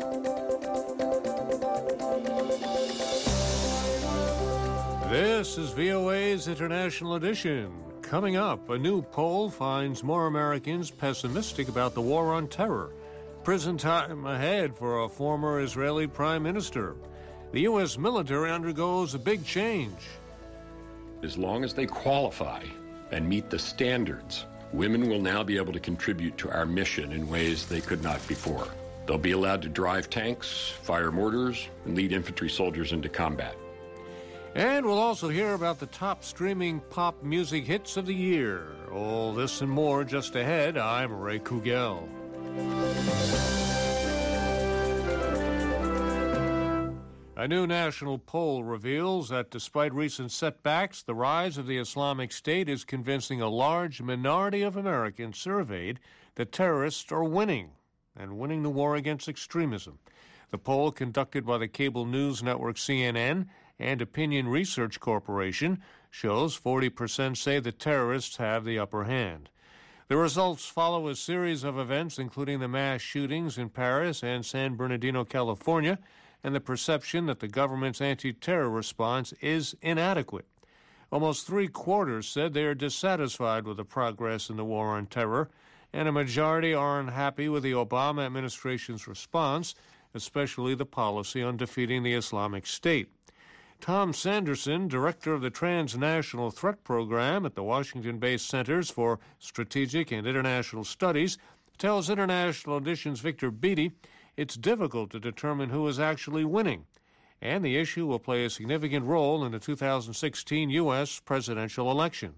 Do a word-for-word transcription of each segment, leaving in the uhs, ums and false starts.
This is V O A's International Edition. Coming up, a new poll finds more Americans pessimistic about the war on terror. Prison time ahead for a former Israeli prime minister. The U S military undergoes a big change. As long as they qualify and meet the standards, women will now be able to contribute to our mission in ways they could not before. They'll be allowed to drive tanks, fire mortars, and lead infantry soldiers into combat. And we'll also hear about the top streaming pop music hits of the year. All this and more just ahead. I'm Ray Kugel. A new national poll reveals that despite recent setbacks, the rise of the Islamic State is convincing a large minority of Americans surveyed that terrorists are winning, and winning the war against extremism. The poll, conducted by the cable news network C N N and Opinion Research Corporation, shows forty percent say the terrorists have the upper hand. The results follow a series of events, including the mass shootings in Paris and San Bernardino, California, and the perception that the government's anti-terror response is inadequate. Almost three-quarters said they are dissatisfied with the progress in the war on terror, and a majority are unhappy with the Obama administration's response, especially the policy on defeating the Islamic State. Tom Sanderson, director of the Transnational Threat Program at the Washington-based Centers for Strategic and International Studies, tells International Edition's Victor Beattie it's difficult to determine who is actually winning, and the issue will play a significant role in the two thousand sixteen U S presidential election.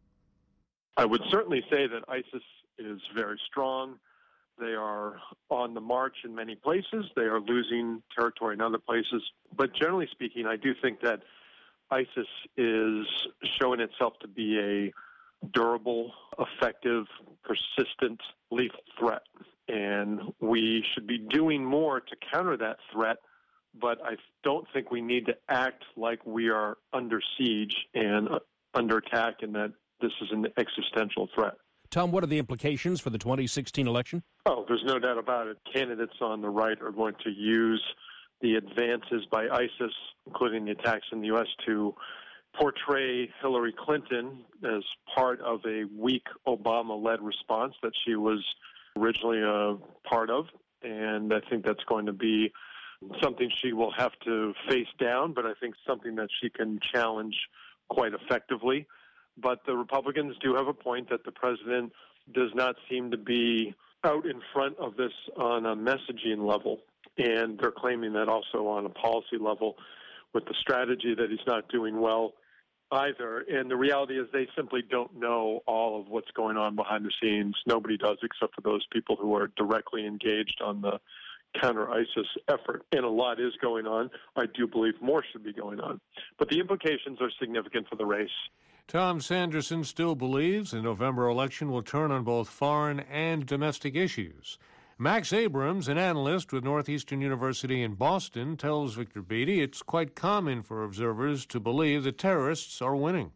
I would certainly say that ISIS is very strong. They are on the march in many places. They are losing territory in other places. But generally speaking, I do think that ISIS is showing itself to be a durable, effective, persistent, lethal threat. And we should be doing more to counter that threat, but I don't think we need to act like we are under siege and under attack and that this is an existential threat. Tom, what are the implications for the twenty sixteen election? Oh, there's no doubt about it. Candidates on the right are going to use the advances by ISIS, including the attacks in the U S, to portray Hillary Clinton as part of a weak Obama-led response that she was originally a part of. And I think that's going to be something she will have to face down, but I think something that she can challenge quite effectively. But the Republicans do have a point that the president does not seem to be out in front of this on a messaging level. And they're claiming that also on a policy level with the strategy that he's not doing well either. And the reality is they simply don't know all of what's going on behind the scenes. Nobody does except for those people who are directly engaged on the counter-ISIS effort. And a lot is going on. I do believe more should be going on. But the implications are significant for the race. Tom Sanderson still believes the November election will turn on both foreign and domestic issues. Max Abrams, an analyst with Northeastern University in Boston, tells Victor Beattie it's quite common for observers to believe the terrorists are winning.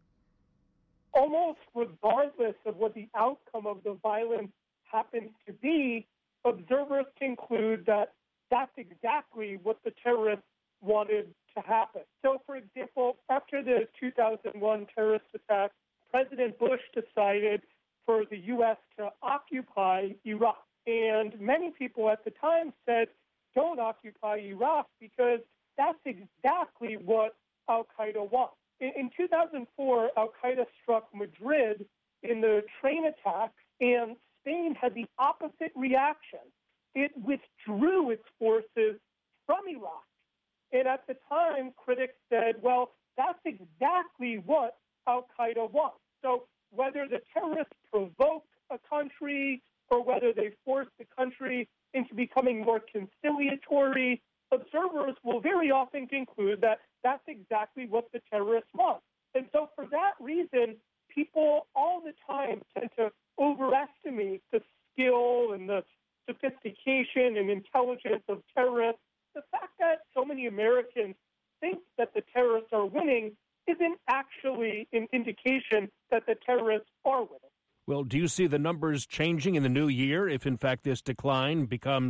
Almost regardless of what the outcome of the violence happens to be, observers conclude that that's exactly what the terrorists wanted to happen. So, for example, after the two thousand one terrorist attack, President Bush decided for the U S to occupy Iraq. And many people at the time said, don't occupy Iraq because that's exactly what al-Qaeda wants. In, in two thousand four, al-Qaeda struck Madrid in the train attacks, and Spain had the opposite reaction. It withdrew its forces from Iraq. And at the time, critics said, well, that's exactly what al-Qaeda wants. So whether the terrorists provoked a country or whether they forced the country into becoming more conciliatory, observers will very often conclude that that's exactly what the terrorists want. And so for that reason, people all the time tend to overestimate the skill and the sophistication and intelligence of terrorists. The fact that so many Americans think that the terrorists are winning isn't actually an indication that the terrorists are winning. Well, do you see the numbers changing in the new year if, in fact, this decline becomes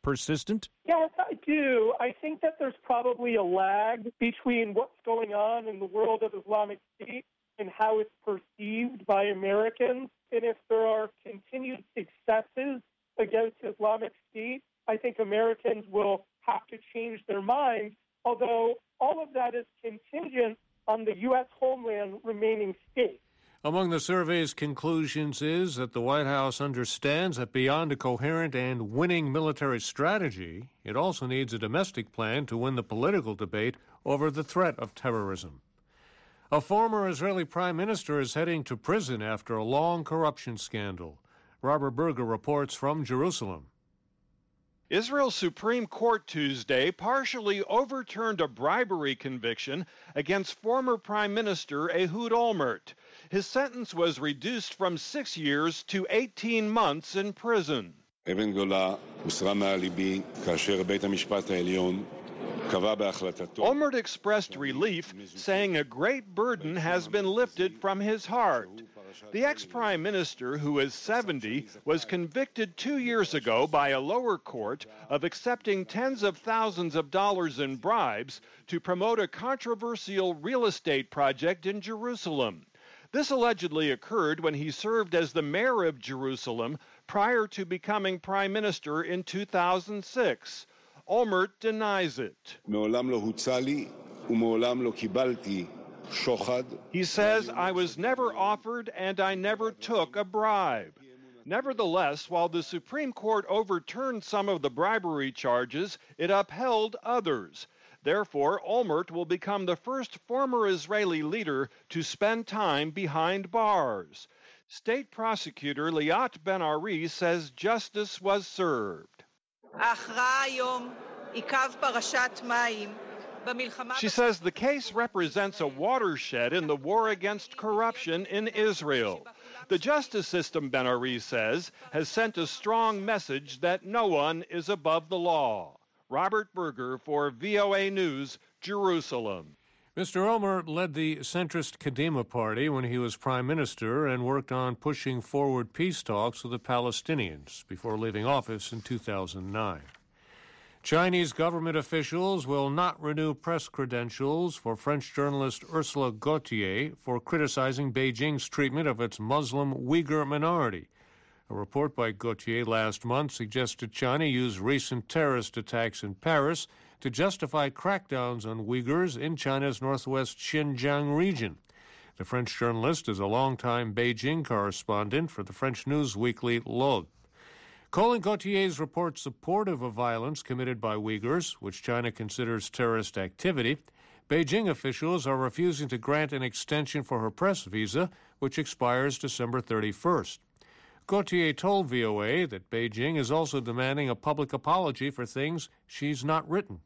persistent? Yes, I do. I think that there's probably a lag between what's going on in the world of Islamic State and how it's perceived by Americans. And if there are continued successes against Islamic State, I think Americans will have to change their minds, although all of that is contingent on the U S homeland remaining safe. Among the survey's conclusions is that the White House understands that beyond a coherent and winning military strategy, it also needs a domestic plan to win the political debate over the threat of terrorism. A former Israeli prime minister is heading to prison after a long corruption scandal. Robert Berger reports from Jerusalem. Israel's Supreme Court Tuesday partially overturned a bribery conviction against former Prime Minister Ehud Olmert. His sentence was reduced from six years to eighteen months in prison. Olmert expressed relief, saying a great burden has been lifted from his heart. The ex-prime minister, who is seventy, was convicted two years ago by a lower court of accepting tens of thousands of dollars in bribes to promote a controversial real estate project in Jerusalem. This allegedly occurred when he served as the mayor of Jerusalem prior to becoming prime minister in two thousand six. Olmert denies it. He says, "I was never offered and I never took a bribe." Nevertheless, while the Supreme Court overturned some of the bribery charges, it upheld others. Therefore, Olmert will become the first former Israeli leader to spend time behind bars. State prosecutor Liat Ben-Ari says justice was served. She says the case represents a watershed in the war against corruption in Israel. The justice system, Ben-Ari says, has sent a strong message that no one is above the law. Robert Berger for V O A News, Jerusalem. Mister Olmert led the centrist Kadima party when he was prime minister and worked on pushing forward peace talks with the Palestinians before leaving office in two thousand nine. Chinese government officials will not renew press credentials for French journalist Ursula Gauthier for criticizing Beijing's treatment of its Muslim Uyghur minority. A report by Gauthier last month suggested China use recent terrorist attacks in Paris to justify crackdowns on Uyghurs in China's northwest Xinjiang region. The French journalist is a longtime Beijing correspondent for the French news weekly L'Aube. Calling Gauthier's report supportive of violence committed by Uyghurs, which China considers terrorist activity, Beijing officials are refusing to grant an extension for her press visa, which expires December thirty-first. Gauthier told V O A that Beijing is also demanding a public apology for things she's not written.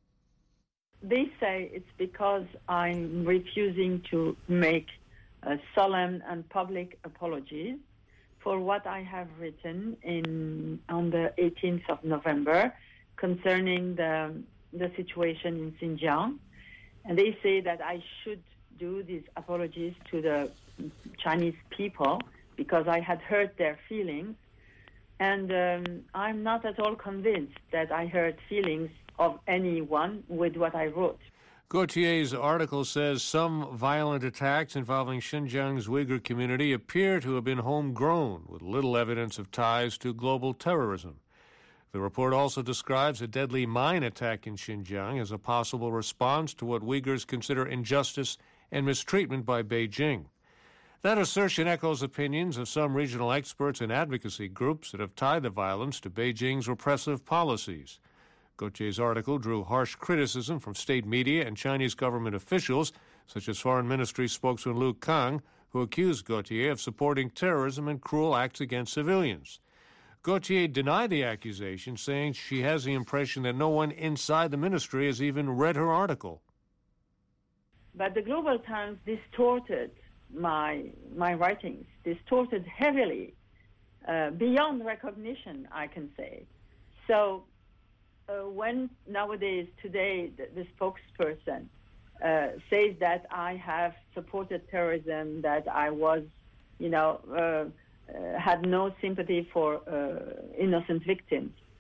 They say it's because I'm refusing to make uh, solemn and public apologies for what I have written in on the eighteenth of November concerning the, the situation in Xinjiang. And they say that I should do these apologies to the Chinese people because I had hurt their feelings. And um, I'm not at all convinced that I hurt feelings of anyone with what I wrote. Gauthier's article says some violent attacks involving Xinjiang's Uyghur community appear to have been homegrown, with little evidence of ties to global terrorism. The report also describes a deadly mine attack in Xinjiang as a possible response to what Uyghurs consider injustice and mistreatment by Beijing. That assertion echoes opinions of some regional experts and advocacy groups that have tied the violence to Beijing's repressive policies. Gauthier's article drew harsh criticism from state media and Chinese government officials, such as Foreign Ministry spokesman Lu Kang, who accused Gauthier of supporting terrorism and cruel acts against civilians. Gauthier denied the accusation, saying she has the impression that no one inside the ministry has even read her article. But the Global Times distorted my my writings, distorted heavily, uh, beyond recognition, I can say. So uh, when nowadays, today, the, the spokesperson uh, says that I have supported terrorism, that I was, you know, uh, uh, had no sympathy for uh, innocent victims,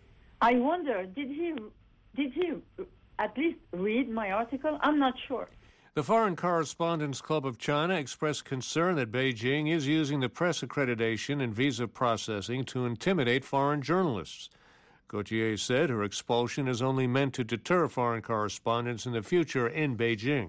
I wonder, did he, did he at least read my article? I'm not sure. The Foreign Correspondents Club of China expressed concern that Beijing is using the press accreditation and visa processing to intimidate foreign journalists. Gauthier said her expulsion is only meant to deter foreign correspondents in the future in Beijing.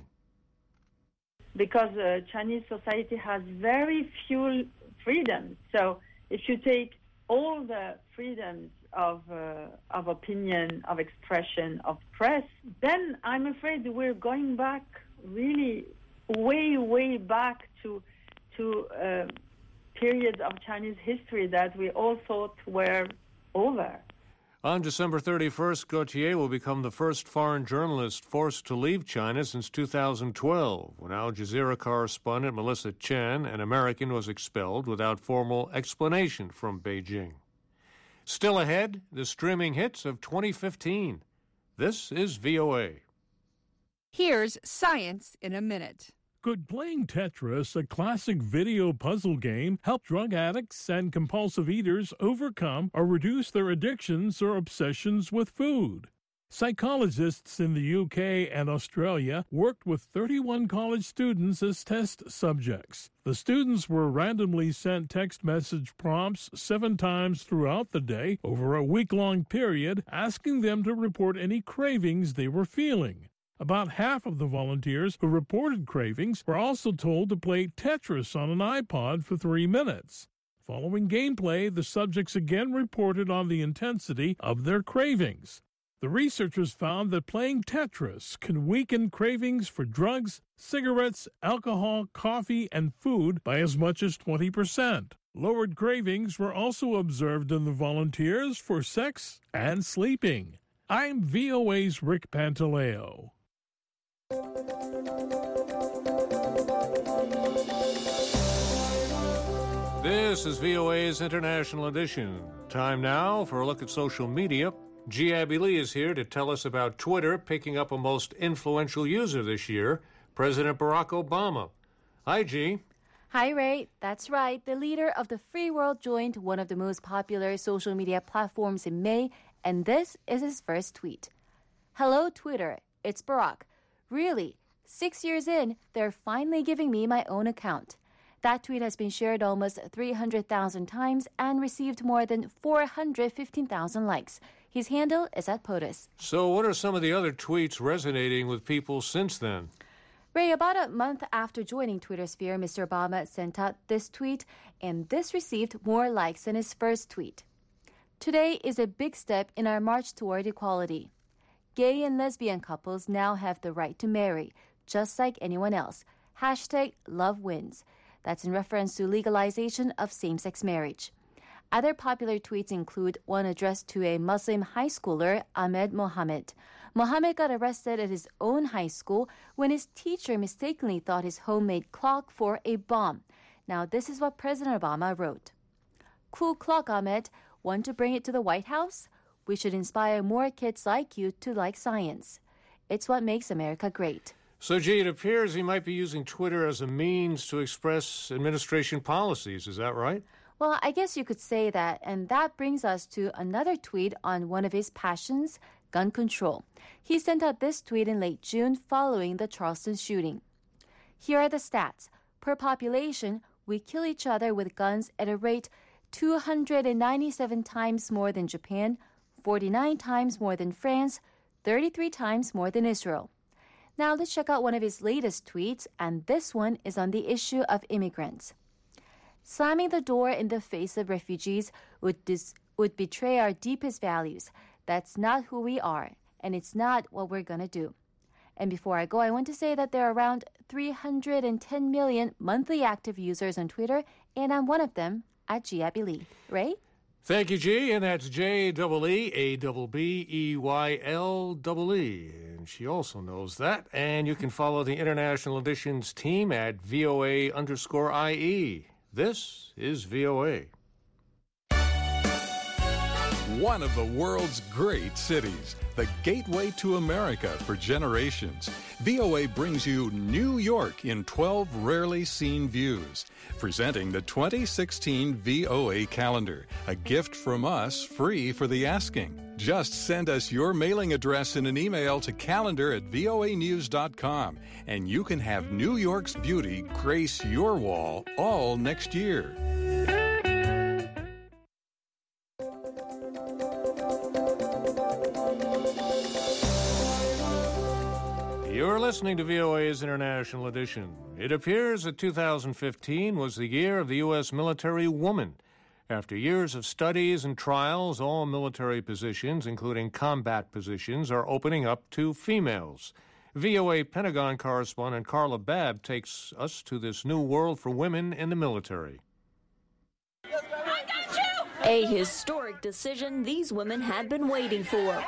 Because uh, Chinese society has very few freedoms. So if you take all the freedoms of uh, of opinion, of expression, of press, then I'm afraid we're going back really way, way back to to uh, periods of Chinese history that we all thought were over. On December thirty-first, Gauthier will become the first foreign journalist forced to leave China since two thousand twelve, when Al Jazeera correspondent Melissa Chan, an American, was expelled without formal explanation from Beijing. Still ahead, the streaming hits of twenty fifteen. This is V O A. Here's Science in a Minute. Could playing Tetris, a classic video puzzle game, help drug addicts and compulsive eaters overcome or reduce their addictions or obsessions with food? Psychologists in the U K and Australia worked with thirty-one college students as test subjects. The students were randomly sent text message prompts seven times throughout the day over a week-long period, asking them to report any cravings they were feeling. About half of the volunteers who reported cravings were also told to play Tetris on an iPod for three minutes. Following gameplay, the subjects again reported on the intensity of their cravings. The researchers found that playing Tetris can weaken cravings for drugs, cigarettes, alcohol, coffee, and food by as much as twenty percent. Lowered cravings were also observed in the volunteers for sex and sleeping. I'm V O A's Rick Pantaleo. This is V O A's International Edition. Time now for a look at social media. G. Abby Lee is here to tell us about Twitter picking up a most influential user this year, President Barack Obama. Hi, G. Hi, Ray. That's right. The leader of the free world joined one of the most popular social media platforms in May, and this is his first tweet. Hello, Twitter. It's Barack. Really, six years in, they're finally giving me my own account. That tweet has been shared almost three hundred thousand times and received more than four hundred fifteen thousand likes. His handle is at POTUS. So what are some of the other tweets resonating with people since then? Ray, about a month after joining Twitter sphere, Mister Obama sent out this tweet, and this received more likes than his first tweet. Today is a big step in our march toward equality. Gay and lesbian couples now have the right to marry, just like anyone else. Hashtag love wins. That's in reference to legalization of same-sex marriage. Other popular tweets include one addressed to a Muslim high schooler, Ahmed Mohammed. Mohammed got arrested at his own high school when his teacher mistakenly thought his homemade clock for a bomb. Now, this is what President Obama wrote. Cool clock, Ahmed. Want to bring it to the White House? We should inspire more kids like you to like science. It's what makes America great. So, G, it appears he might be using Twitter as a means to express administration policies. Is that right? Well, I guess you could say that. And that brings us to another tweet on one of his passions, gun control. He sent out this tweet in late June following the Charleston shooting. Here are the stats. Per population, we kill each other with guns at a rate two hundred ninety-seven times more than Japan, forty-nine times more than France, thirty-three times more than Israel. Now let's check out one of his latest tweets, and this one is on the issue of immigrants. Slamming the door in the face of refugees would, dis- would betray our deepest values. That's not who we are, and it's not what we're going to do. And before I go, I want to say that there are around three hundred ten million monthly active users on Twitter, and I'm one of them at G. Abby Lee. Ray? Thank you, G, and that's J E E A B B E Y L E E. And she also knows that. And you can follow the International Editions team at V O A underscore I E. This is V O A. one of the world's great cities, the gateway to America for generations. V O A brings you New York in twelve rarely seen views. Presenting the twenty sixteen V O A calendar, a gift from us free for the asking. Just send us your mailing address in an email to calendar at V O A news dot com, and you can have New York's beauty grace your wall all next year. You're listening to V O A's International Edition. It appears that two thousand fifteen was the year of the U S military woman. After years of studies and trials, all military positions, including combat positions, are opening up to females. V O A Pentagon correspondent Carla Babb takes us to this new world for women in the military. A historic decision these women had been waiting for.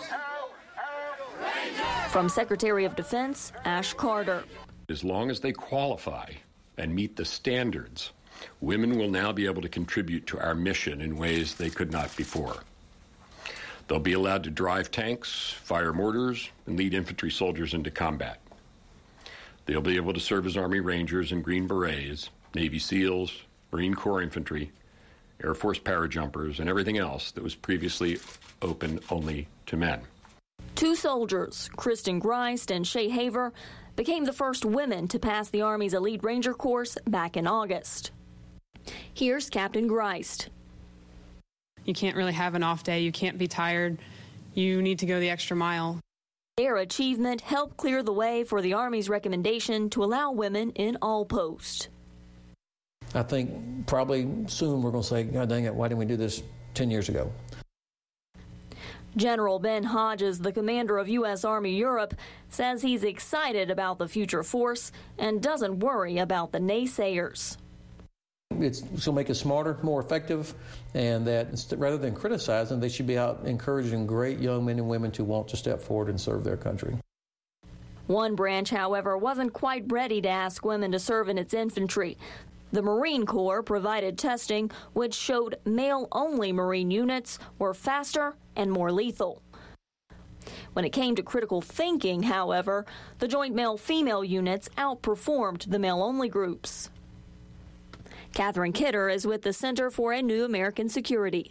From Secretary of Defense Ash Carter. As long as they qualify and meet the standards, women will now be able to contribute to our mission in ways they could not before. They'll be allowed to drive tanks, fire mortars, and lead infantry soldiers into combat. They'll be able to serve as Army Rangers and Green Berets, Navy SEALs, Marine Corps Infantry, Air Force parajumpers, and everything else that was previously open only to men. Two soldiers, Kristen Greist and Shay Haver, became the first women to pass the Army's Elite Ranger course back in August. Here's Captain Greist. You can't really have an off day. You can't be tired. You need to go the extra mile. Their achievement helped clear the way for the Army's recommendation to allow women in all posts. I think probably soon we're going to say, God dang it, why didn't we do this ten years ago? General Ben Hodges, the commander of U S Army Europe, says he's excited about the future force and doesn't worry about the naysayers. It's going to make us smarter, more effective, and that rather than criticizing, they should be out encouraging great young men and women to want to step forward and serve their country. One branch, however, wasn't quite ready to ask women to serve in its infantry. The Marine Corps provided testing which showed male-only Marine units were faster and more lethal. When it came to critical thinking, however, the joint male-female units outperformed the male-only groups. Catherine Kidder is with the Center for a New American Security.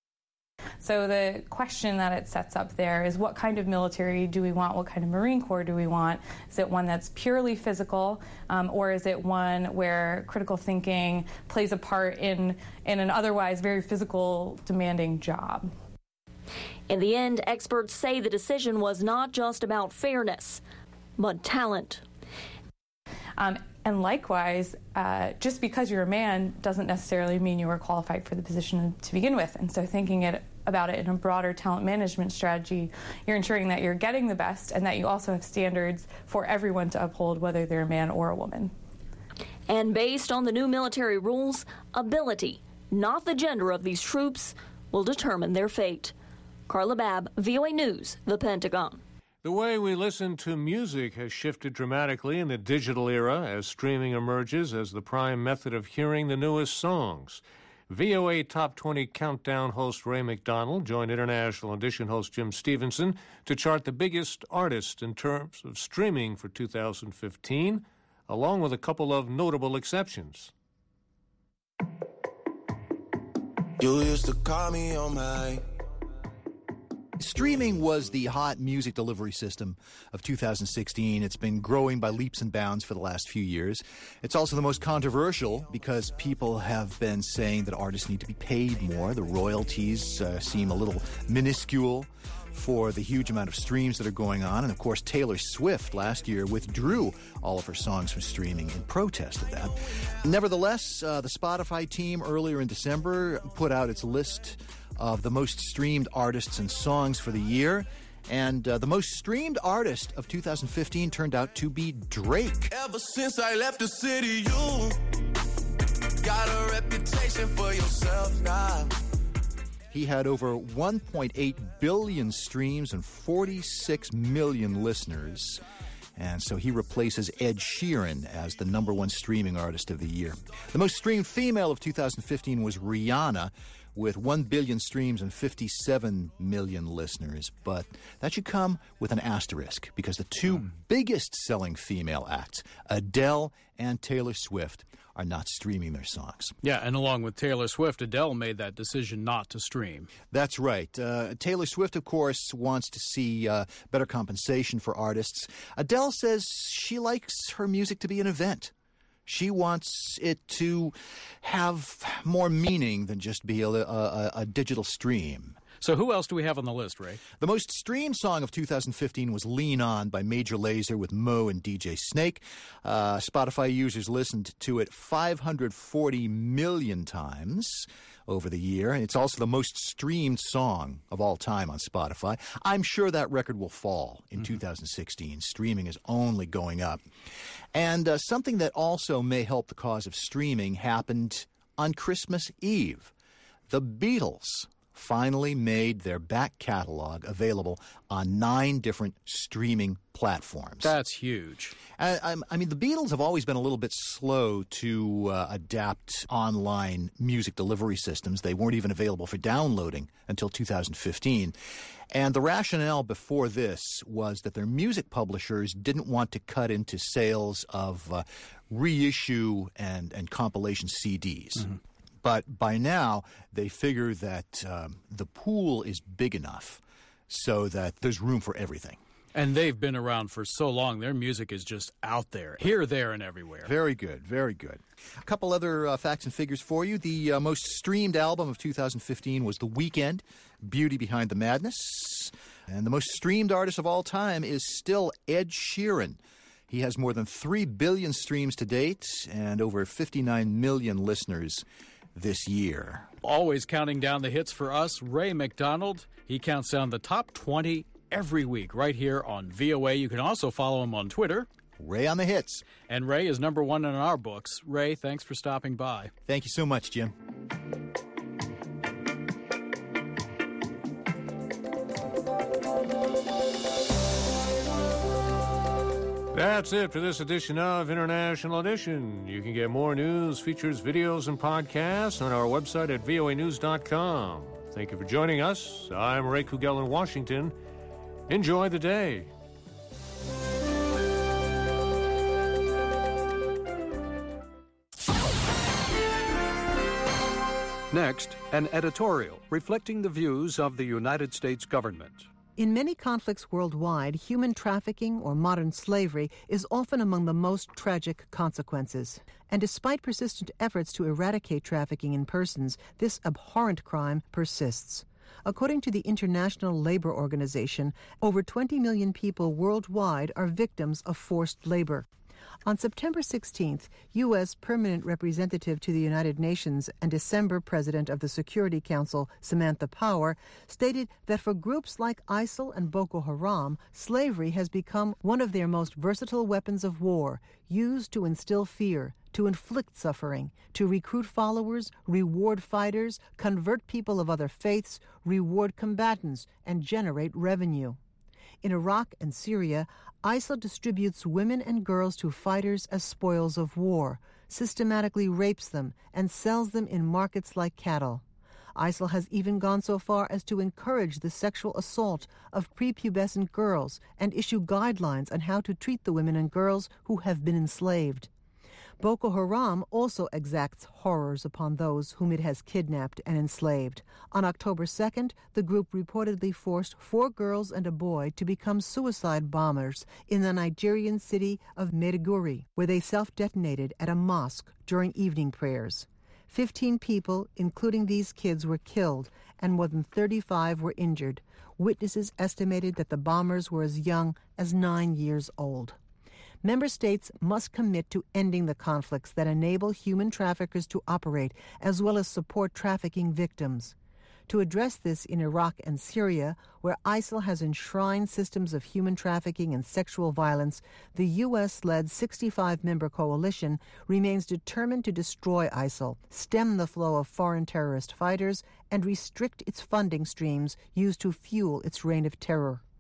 So the question that it sets up there is, what kind of military do we want? What kind of Marine Corps do we want? Is it one that's purely physical, um, or is it one where critical thinking plays a part in, in an otherwise very physical, demanding job? In the end, experts say the decision was not just about fairness, but talent. Um, and likewise, uh, just because you're a man doesn't necessarily mean you are qualified for the position to begin with. And so thinking it about it in a broader talent management strategy, you're ensuring that you're getting the best and that you also have standards for everyone to uphold, whether they're a man or a woman. And based on the new military rules, ability, not the gender of these troops, will determine their fate. Carla Babb, V O A News, The Pentagon. The way we listen to music has shifted dramatically in the digital era as streaming emerges as the prime method of hearing the newest songs. V O A Top twenty Countdown host Ray McDonald joined International Edition host Jim Stevenson to chart the biggest artists in terms of streaming for two thousand fifteen, along with a couple of notable exceptions. You used to call me on my... Streaming was the hot music delivery system of two thousand sixteen. It's been growing by leaps and bounds for the last few years. It's also the most controversial because people have been saying that artists need to be paid more. The royalties uh, seem a little minuscule for the huge amount of streams that are going on. And, of course, Taylor Swift last year withdrew all of her songs from streaming in protest of that. Nevertheless, uh, the Spotify team earlier in December put out its list of the most streamed artists and songs for the year. And uh, the most streamed artist of two thousand fifteen turned out to be Drake. Ever since I left the city, you got a reputation for yourself now. He had over one point eight billion streams and forty-six million listeners. And so he replaces Ed Sheeran as the number one streaming artist of the year. The most streamed female of two thousand fifteen was Rihanna with one billion streams and fifty-seven million listeners. But that should come with an asterisk, because the two mm. biggest selling female acts, Adele and Taylor Swift, are not streaming their songs. Yeah, and along with Taylor Swift, Adele made that decision not to stream. That's right. Uh, Taylor Swift, of course, wants to see uh, better compensation for artists. Adele says she likes her music to be an event. She wants it to have more meaning than just be a, a, a digital stream. So who else do we have on the list, Ray? The most streamed song of two thousand fifteen was Lean On by Major Lazer with Mo and D J Snake. Uh, Spotify users listened to it five hundred forty million times over the year. And it's also the most streamed song of all time on Spotify. I'm sure that record will fall in mm-hmm. two thousand sixteen. Streaming is only going up. And uh, something that also may help the cause of streaming happened on Christmas Eve. The Beatles finally made their back catalog available on nine different streaming platforms. That's huge. I, I mean, the Beatles have always been a little bit slow to uh, adapt online music delivery systems. They weren't even available for downloading until two thousand fifteen. And the rationale before this was that their music publishers didn't want to cut into sales of uh, reissue and, and compilation C Ds. Mm-hmm. But by now, they figure that um, the pool is big enough so that there's room for everything. And they've been around for so long. Their music is just out there, here, there, and everywhere. Very good, very good. A couple other uh, facts and figures for you. The uh, most streamed album of two thousand fifteen was The Weeknd, Beauty Behind the Madness. And the most streamed artist of all time is still Ed Sheeran. He has more than three billion streams to date and over fifty-nine million listeners this year. Always counting down the hits for us, Ray McDonald. He counts down the top twenty every week right here on V O A. You can also follow him on Twitter. Ray on the hits. And Ray is number one in our books. Ray, thanks for stopping by. Thank you so much, Jim. That's it for this edition of International Edition. You can get more news, features, videos, and podcasts on our website at V O A news dot com. Thank you for joining us. I'm Ray Kugel in Washington. Enjoy the day. Next, an editorial reflecting the views of the United States government. In many conflicts worldwide, human trafficking or modern slavery is often among the most tragic consequences. And despite persistent efforts to eradicate trafficking in persons, this abhorrent crime persists. According to the International Labor Organization, over twenty million people worldwide are victims of forced labor. On September sixteenth, U S Permanent Representative to the United Nations and December President of the Security Council, Samantha Power, stated that for groups like ISIL and Boko Haram, slavery has become one of their most versatile weapons of war, used to instill fear, to inflict suffering, to recruit followers, reward fighters, convert people of other faiths, reward combatants, and generate revenue. In Iraq and Syria, ISIL distributes women and girls to fighters as spoils of war, systematically rapes them, and sells them in markets like cattle. ISIL has even gone so far as to encourage the sexual assault of prepubescent girls and issue guidelines on how to treat the women and girls who have been enslaved. Boko Haram also exacts horrors upon those whom it has kidnapped and enslaved. On October second, the group reportedly forced four girls and a boy to become suicide bombers in the Nigerian city of Maiduguri, where they self-detonated at a mosque during evening prayers. Fifteen people, including these kids, were killed, and more than thirty-five were injured. Witnesses estimated that the bombers were as young as nine years old. Member states must commit to ending the conflicts that enable human traffickers to operate, as well as support trafficking victims. To address this in Iraq and Syria, where ISIL has enshrined systems of human trafficking and sexual violence, the U S-led sixty-five member coalition remains determined to destroy ISIL, stem the flow of foreign terrorist fighters, and restrict its funding streams used to fuel its reign of terror.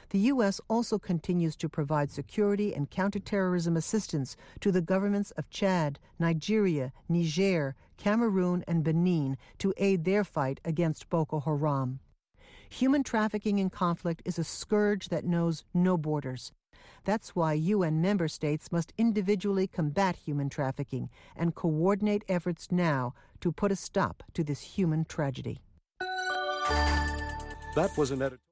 The U S also continues to provide security and counterterrorism assistance to the governments of Chad, Nigeria, Niger, Cameroon, and Benin to aid their fight against Boko Haram. Human trafficking in conflict is a scourge that knows no borders. That's why U N member states must individually combat human trafficking and coordinate efforts now to put a stop to this human tragedy. That was an edit.